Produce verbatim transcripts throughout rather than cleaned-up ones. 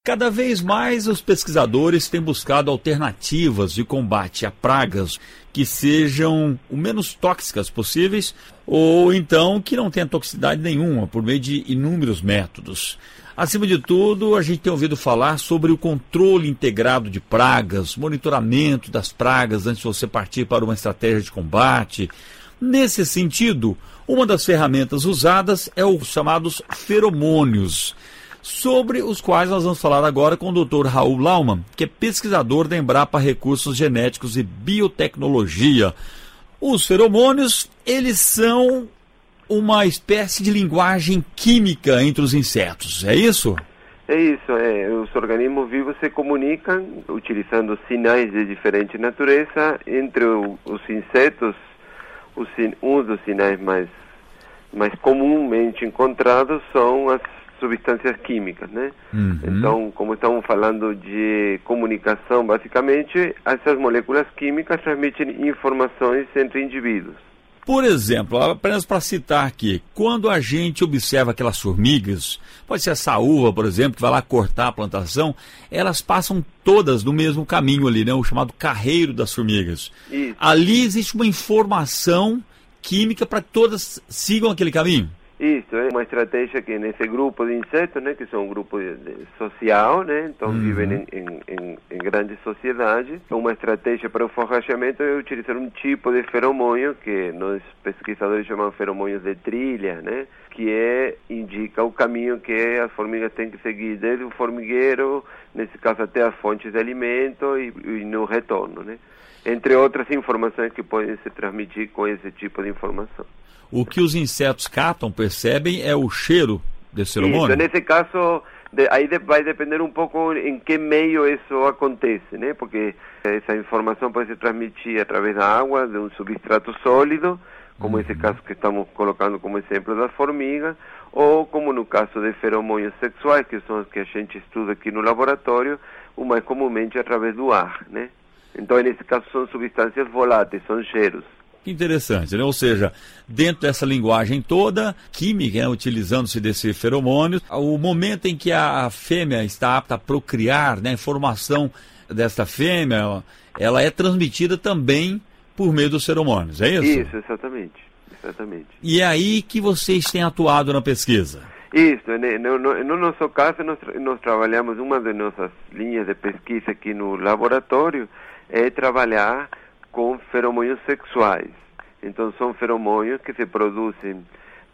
Cada vez mais os pesquisadores têm buscado alternativas de combate a pragas que sejam o menos tóxicas possíveis ou então que não tenham toxicidade nenhuma, por meio de inúmeros métodos. Acima de tudo, a gente tem ouvido falar sobre o controle integrado de pragas, monitoramento das pragas antes de você partir para uma estratégia de combate. Nesse sentido, uma das ferramentas usadas é os chamados feromônios, sobre os quais nós vamos falar agora com o doutor Raul Laumann, que é pesquisador da Embrapa Recursos Genéticos e Biotecnologia. Os feromônios, eles são uma espécie de linguagem química entre os insetos, é isso? É isso, é. Os organismos vivos se comunicam utilizando sinais de diferente natureza. Entre o, os insetos, os, um dos sinais mais, mais comumente encontrados são as substâncias químicas, né? Uhum. Então, como estamos falando de comunicação, basicamente, essas moléculas químicas transmitem informações entre indivíduos. Por exemplo, apenas para citar aqui, quando a gente observa aquelas formigas, pode ser a saúva, por exemplo, que vai lá cortar a plantação, elas passam todas no mesmo caminho ali, né? O chamado carreiro das formigas. Isso. Ali existe uma informação química para que todas sigam aquele caminho? Isso, é uma estratégia que nesse grupo de insetos, né, que são um grupo de, de social, né, então uhum. vivem em, em, em grandes sociedades, uma estratégia para o forrageamento é utilizar um tipo de feromônio que nós pesquisadores chamamos feromônios de trilha, né, que é, indica o caminho que as formigas têm que seguir desde o formigueiro, nesse caso até as fontes de alimento e, e no retorno, né, entre outras informações que podem se transmitir com esse tipo de informação. O que os insetos captam, percebem, é o cheiro desse feromônio? Isso, nesse caso, de, aí de, vai depender um pouco em que meio isso acontece, né? Porque essa informação pode se transmitir através da água, de um substrato sólido, como uhum. esse caso que estamos colocando como exemplo das formigas, ou como no caso de feromônios sexuais, que são os que a gente estuda aqui no laboratório, o mais comumente através do ar, né? Então, nesse caso, são substâncias voláteis, são cheiros. Que interessante, né? Ou seja, dentro dessa linguagem toda, química, né, utilizando-se desse feromônio, o momento em que a fêmea está apta a procriar, né, a informação dessa fêmea, ela é transmitida também por meio dos feromônios, é isso? Isso, exatamente, exatamente. E é aí que vocês têm atuado na pesquisa? Isso, no, no, no nosso caso, nós, nós trabalhamos, uma das nossas linhas de pesquisa aqui no laboratório é trabalhar com feromônios sexuais. Então, são feromônios que se produzem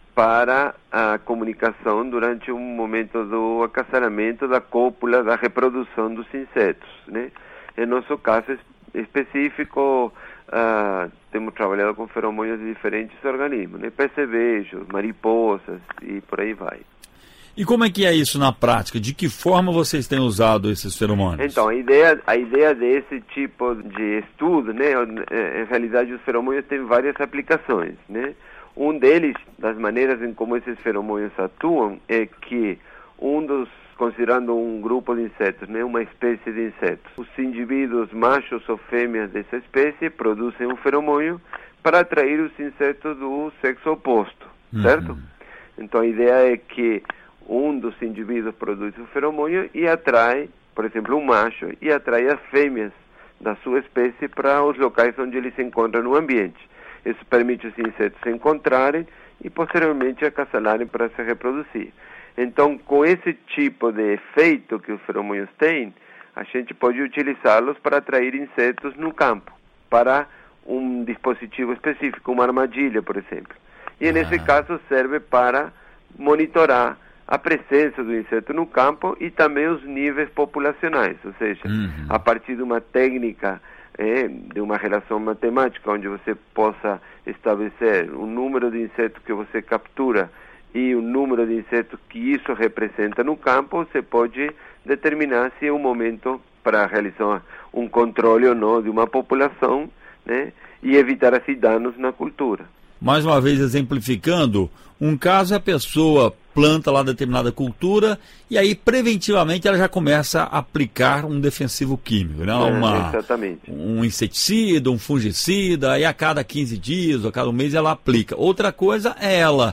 para a comunicação durante um momento do acasalamento, da cópula, da reprodução dos insetos, né? Em nosso caso específico, uh, temos trabalhado com feromônios de diferentes organismos, né? Percevejos, mariposas e por aí vai. E como é que é isso na prática? De que forma vocês têm usado esses feromônios? Então, a ideia, a ideia desse tipo de estudo, né, em realidade os feromônios têm várias aplicações, né? Um deles, das maneiras em como esses feromônios atuam, é que um dos, considerando um grupo de insetos, né, uma espécie de insetos, os indivíduos machos ou fêmeas dessa espécie produzem um feromônio para atrair os insetos do sexo oposto, certo? Uhum. Então, a ideia é que um dos indivíduos produz o feromônio e atrai, por exemplo, um macho, e atrai as fêmeas da sua espécie para os locais onde eles se encontram no ambiente. Isso permite os insetos se encontrarem e, posteriormente, acasalarem para se reproduzir. Então, com esse tipo de efeito que os feromônios têm, a gente pode utilizá-los para atrair insetos no campo, para um dispositivo específico, uma armadilha, por exemplo. E, ah. nesse caso, serve para monitorar a presença do inseto no campo e também os níveis populacionais, ou seja, uhum. a partir de uma técnica, é, de uma relação matemática, onde você possa estabelecer o número de insetos que você captura e o número de insetos que isso representa no campo, você pode determinar se é um momento para realizar um controle ou não de uma população, né, e evitar assim danos na cultura. Mais uma vez exemplificando, um caso é a pessoa planta lá determinada cultura e aí preventivamente ela já começa a aplicar um defensivo químico, né? Uma, exatamente. Um inseticida, um fungicida, aí a cada quinze dias ou a cada um mês ela aplica. Outra coisa é ela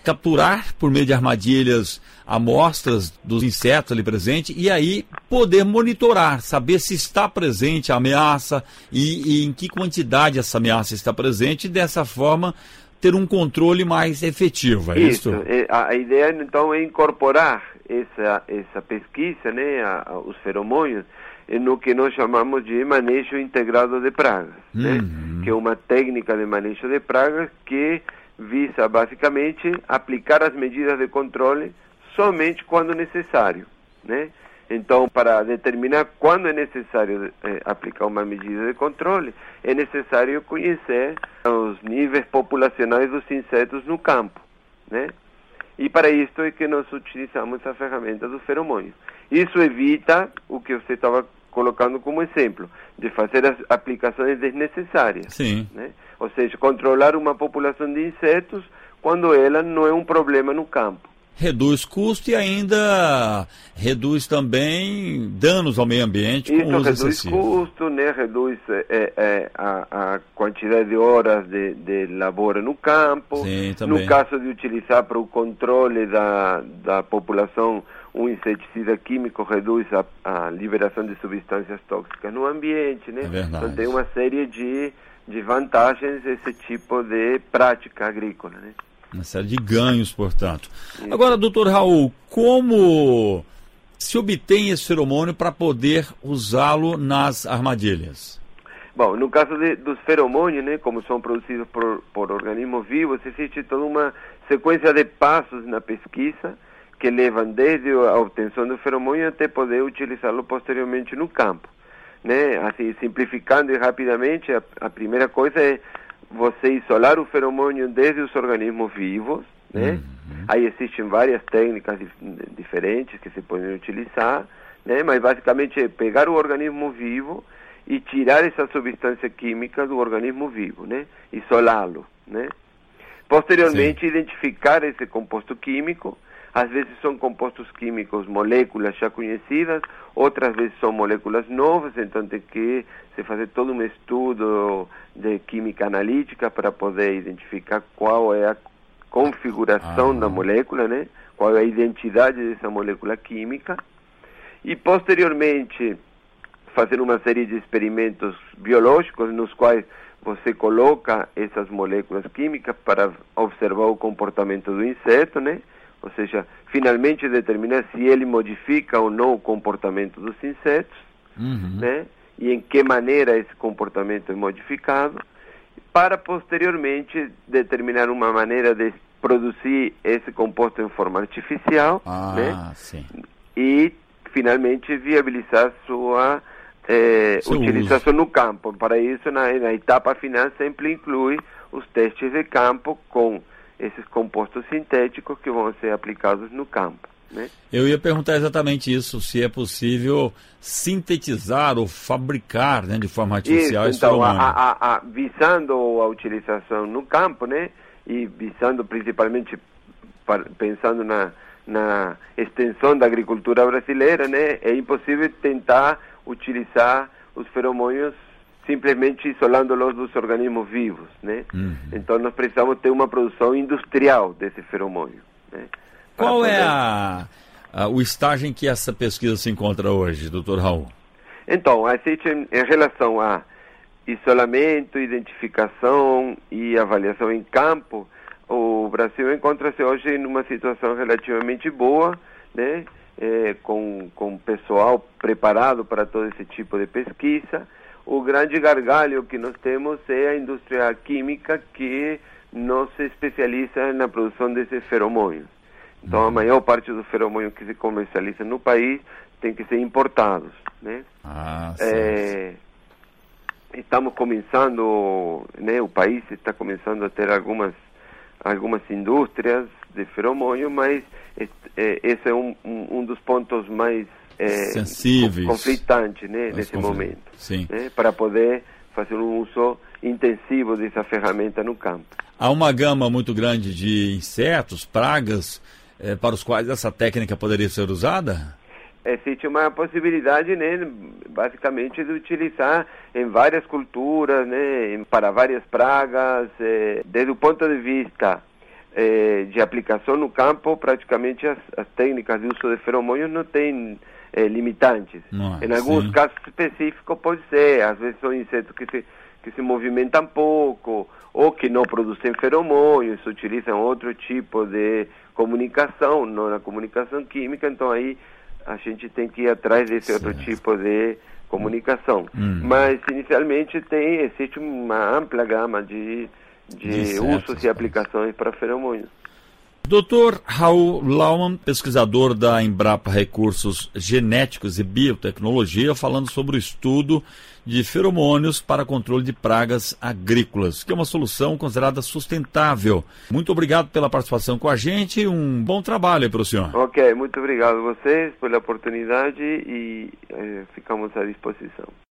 capturar por meio de armadilhas amostras dos insetos ali presentes e aí poder monitorar, saber se está presente a ameaça e, e em que quantidade essa ameaça está presente e dessa forma ter um controle mais efetivo, é isso? Isso. A, a ideia então é incorporar essa, essa pesquisa, né, a, a, os feromônios, no que nós chamamos de manejo integrado de pragas, uhum. né? Que é uma técnica de manejo de pragas que visa basicamente aplicar as medidas de controle somente quando necessário, né? Então, para determinar quando é necessário eh, aplicar uma medida de controle, é necessário conhecer os níveis populacionais dos insetos no campo, né? E para isso é que nós utilizamos a ferramenta do feromônio. Isso evita o que você estava colocando como exemplo, de fazer as aplicações desnecessárias. Sim. Né? Ou seja, controlar uma população de insetos quando ela não é um problema no campo. Reduz custo e ainda reduz também danos ao meio ambiente. Isso com uso reduz excessivo. custo, né? Reduz é, é, a, a quantidade de horas de, de labor no campo. Sim, também. No caso de utilizar para o controle da, da população um inseticida químico, reduz a, a liberação de substâncias tóxicas no ambiente, né? É verdade. Então tem uma série de, de vantagens esse tipo de prática agrícola, né? Uma série de ganhos, portanto. Isso. Agora, doutor Raul, como se obtém esse feromônio para poder usá-lo nas armadilhas? Bom, no caso de, dos feromônios, né, como são produzidos por, por organismos vivos, existe toda uma sequência de passos na pesquisa que levam desde a obtenção do feromônio até poder utilizá-lo posteriormente no campo, né? Assim, simplificando e rapidamente, a, a primeira coisa é você isolar o feromônio desde os organismos vivos, né? Uhum. Aí existem várias técnicas dif diferentes que se podem utilizar, né? Mas basicamente é pegar o organismo vivo e tirar essa substância química do organismo vivo, né? Isolá-lo, né? Posteriormente, sim, identificar esse composto químico. Às vezes são compostos químicos, moléculas já conhecidas, outras vezes são moléculas novas, então tem que se fazer todo um estudo de química analítica para poder identificar qual é a configuração ah. da molécula, né? Qual é a identidade dessa molécula química. E posteriormente fazer uma série de experimentos biológicos nos quais você coloca essas moléculas químicas para observar o comportamento do inseto, né? Ou seja, finalmente determinar se ele modifica ou não o comportamento dos insetos, uhum, né? E em que maneira esse comportamento é modificado, para posteriormente determinar uma maneira de produzir esse composto em forma artificial, ah, né? Sim. E finalmente viabilizar sua eh, utilização uso no campo. Para isso, na, na etapa final, sempre inclui os testes de campo com esses compostos sintéticos que vão ser aplicados no campo, né? Eu ia perguntar exatamente isso, se é possível sintetizar ou fabricar, né, de forma artificial isso, esse então, feromônio. a, a, a, visando a utilização no campo, né, e visando principalmente, para, pensando na, na extensão da agricultura brasileira, né, é impossível tentar utilizar os feromônios simplesmente isolando-los dos organismos vivos, né? Uhum. Então nós precisamos ter uma produção industrial desse feromônio, né? Qual poder... é a, a, o estágio em que essa pesquisa se encontra hoje, doutor Raul? Então, existe em, em relação a isolamento, identificação e avaliação em campo, o Brasil encontra-se hoje em uma situação relativamente boa, né? É, com, com pessoal preparado para todo esse tipo de pesquisa. O grande gargalho que nós temos é a indústria química que não se especializa na produção desses feromônios. Então, uhum, a maior parte dos feromônios que se comercializam no país tem que ser importados, né? Ah, é, estamos começando, né? O país está começando a ter algumas algumas indústrias de feromônio, mas é, esse é um, um, um dos pontos mais É, sensíveis, conflitante, né, nesse confl... momento, né, para poder fazer um uso intensivo dessa ferramenta no campo. Há uma gama muito grande de insetos, pragas, eh, para os quais essa técnica poderia ser usada? Existe uma possibilidade, né, basicamente de utilizar em várias culturas, né, para várias pragas, eh, desde o ponto de vista eh, de aplicação no campo, praticamente as, as técnicas de uso de feromônios não têm eh, limitantes. Não, em alguns sim. casos específicos pode ser, às vezes são insetos que se, que se movimentam pouco, ou que não produzem feromônios, utilizam outro tipo de comunicação, não na comunicação química, então aí a gente tem que ir atrás desse certo. outro tipo de comunicação. Hum. Mas inicialmente tem, existe uma ampla gama de, de, de usos e aplicações para feromônios. doutor Raul Laumann, pesquisador da Embrapa Recursos Genéticos e Biotecnologia, falando sobre o estudo de feromônios para controle de pragas agrícolas, que é uma solução considerada sustentável. Muito obrigado pela participação com a gente e um bom trabalho aí para o senhor. Ok, muito obrigado a vocês pela oportunidade e eh, ficamos à disposição.